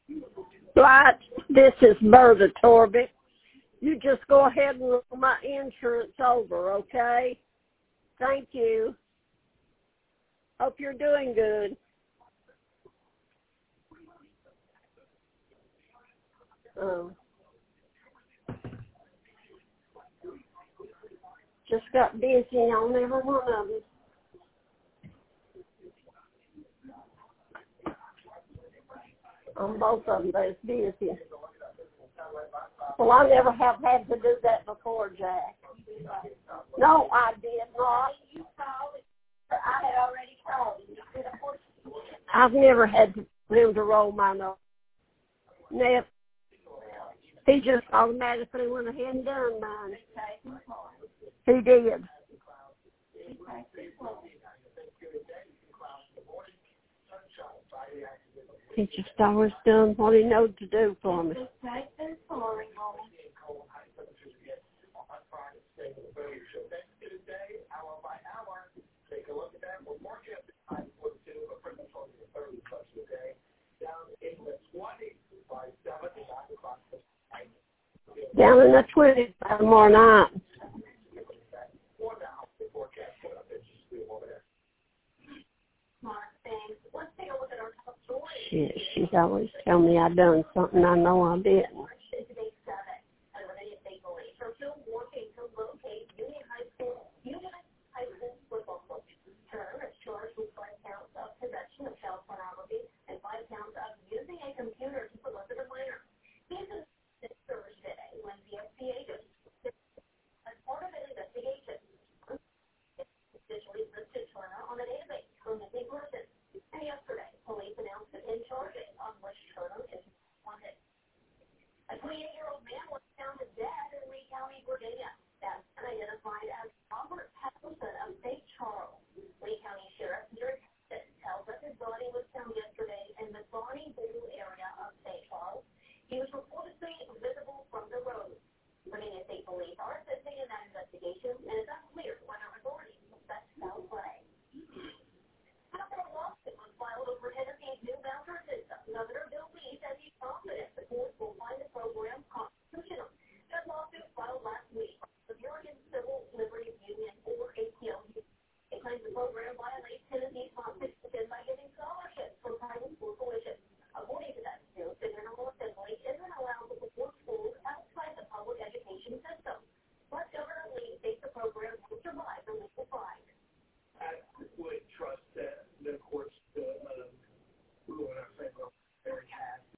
Right, this is Berta Torbick. You just go ahead and roll my insurance over, okay? Thank you. Hope you're doing good. Just got busy on every one of them. On both of them, they was busy. Well, I never have had to do that before, Jack. No, I did not. I had already called him. I've never had to him to roll mine over. Never. He just automatically went ahead and done mine. He did. He just always done what he knows to do for me. Down in the 20s tomorrow night. Shit, she's always telling me I done something I know I didn't.